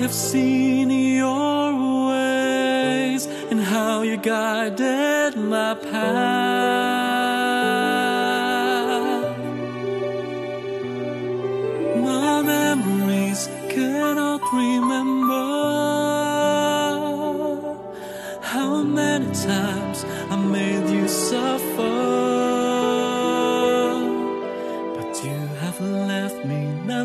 have seen your ways and how you guided my path. My memories cannot remember how many times I made you suffer.